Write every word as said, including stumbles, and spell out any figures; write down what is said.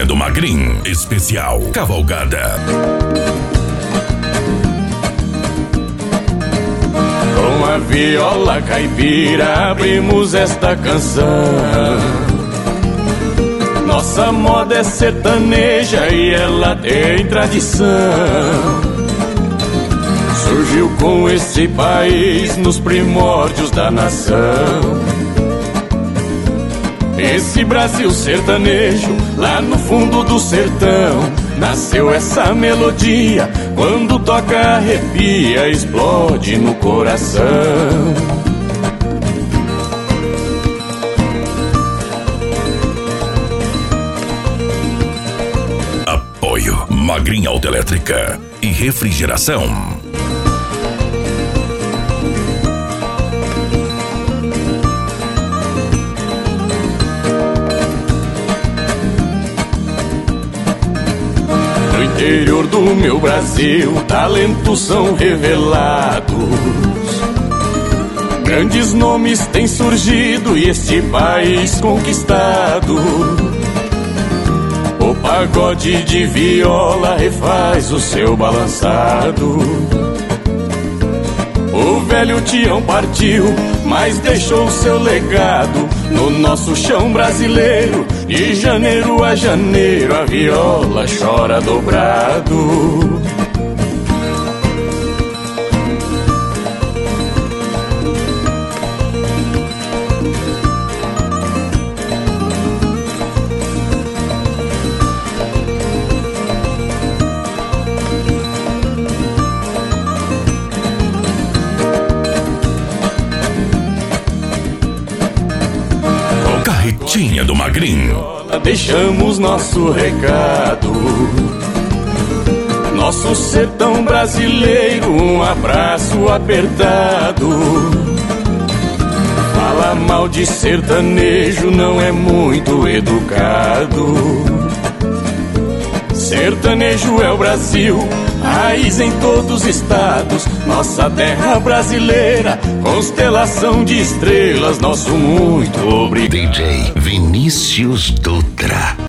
do Magrin, especial Cavalgada. Com a viola caipira abrimos esta canção. Nossa moda é sertaneja e ela tem tradição. Surgiu com esse país nos primórdios da nação. Esse Brasil sertanejo, lá no fundo do sertão, nasceu essa melodia, quando toca arrepia, explode no coração. Apoio Magrin Autoelétrica e Refrigeração. No interior do meu Brasil, talentos são revelados. Grandes nomes têm surgido e este país conquistado. O pagode de viola refaz o seu balançado. O velho Tião partiu, mas deixou o seu legado no nosso chão brasileiro. De janeiro a janeiro a viola chora dobrado. Carretinha do Magrin. Deixamos nosso recado. Nosso sertão brasileiro, um abraço apertado. Fala mal de sertanejo, não é muito educado. Sertanejo é o Brasil, raiz em todos os estados. Nossa terra brasileira, constelação de estrelas. Nosso muito obrigado. D J Vinícius Dutra.